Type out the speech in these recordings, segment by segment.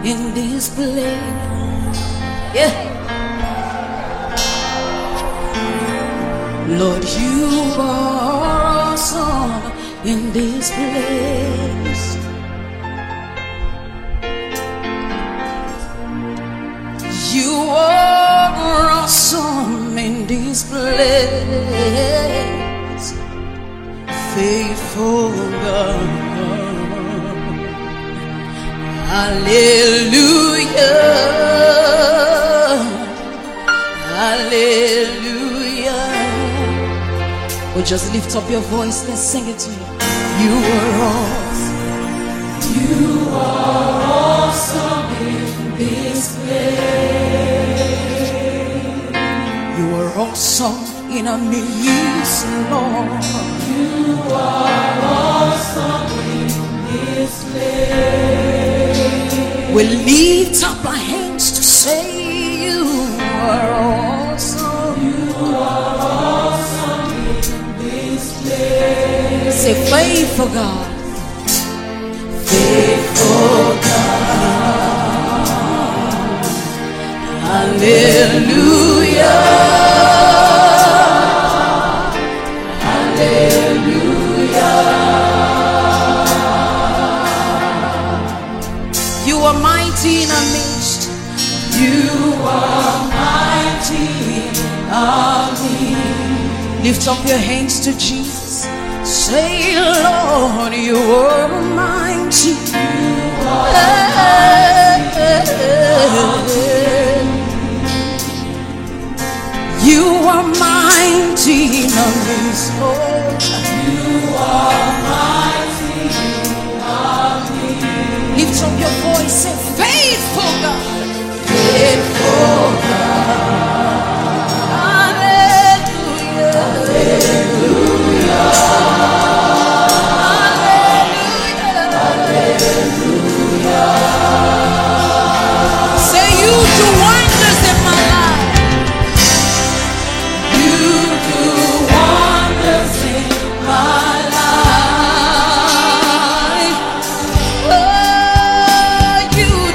in this place. Yeah. Lord, you are awesome in this place. You are awesome in this place. Faithful God. Hallelujah. Hallelujah. Well, just lift up your voice. Let's sing it to you. You are awesome. You are awesome in this place. You are awesome in our midst, Lord. You are awesome in this place. We lift up our hands to say you are awesome. You are awesome in this place. Say faithful God. Faithful God. Hallelujah. Hallelujah. You are mighty in our midst. You are mighty in our midst. Lift up your hands to Jesus. Say, Lord, you are mighty. You are mighty. You are mighty in our midst. You are mighty in our midst. Lift up your voice, say, faithful God. Faithful God. Hallelujah. Hallelujah. Hallelujah. Say, you do wonders in my life. You do wonders in my life. Oh, you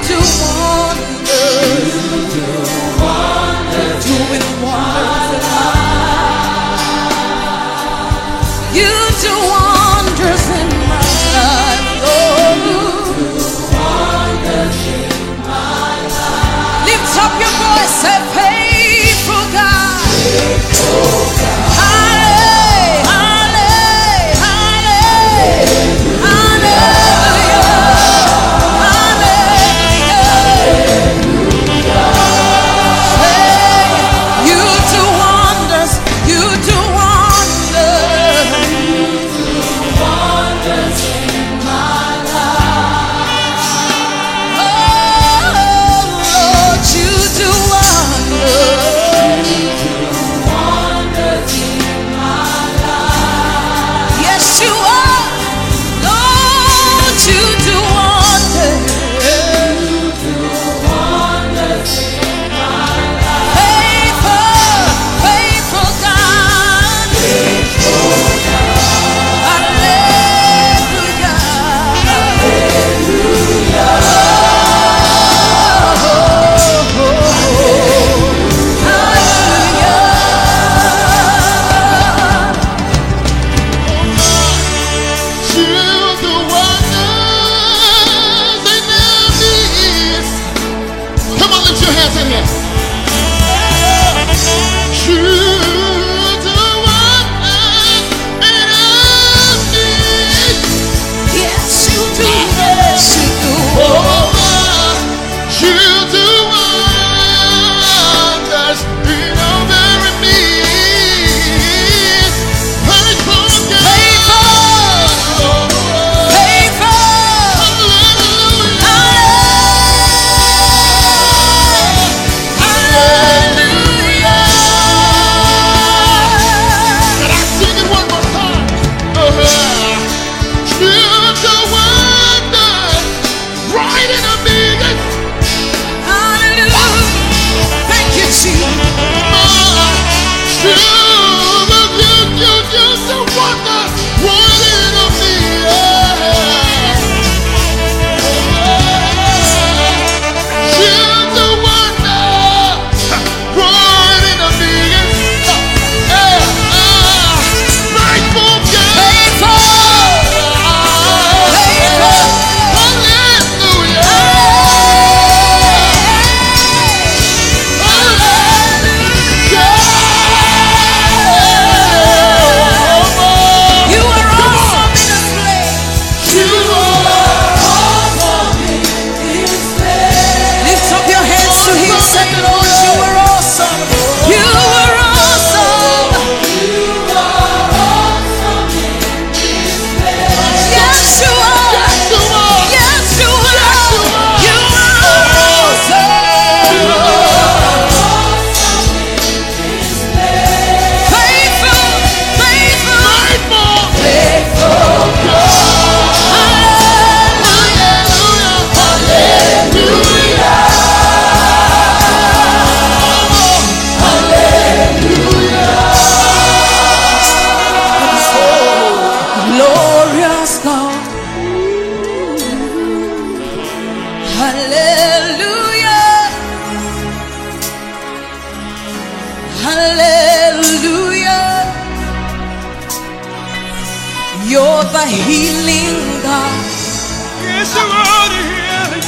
the healing God. Yes, you are the healing.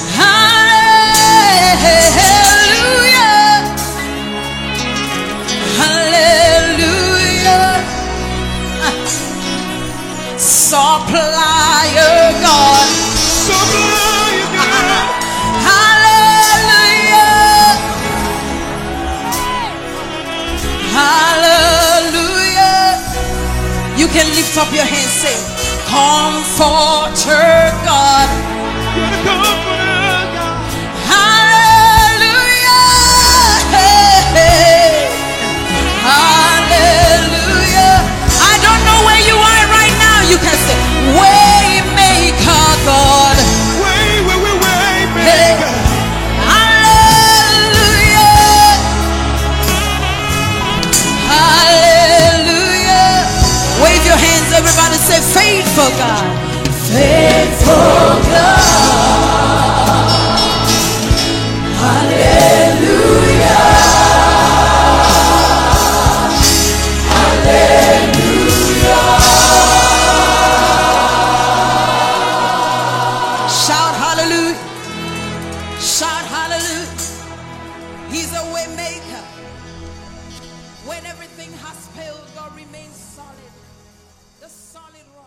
Hallelujah. Hallelujah. Supplier God. Supplier God. Hallelujah. Hallelujah. You can lift up your hands, say, Comforter God. You're the comforter God. Hallelujah. Hallelujah. I don't know where you are right now. You can say, Waymaker God. Waymaker. Hallelujah. Hallelujah. Wave your hands, everybody. Say, Faithful God. Faithful God. Hallelujah. Hallelujah. Shout hallelujah. Shout hallelujah. He's a way maker. When everything has failed, God remains solid. The solid rock.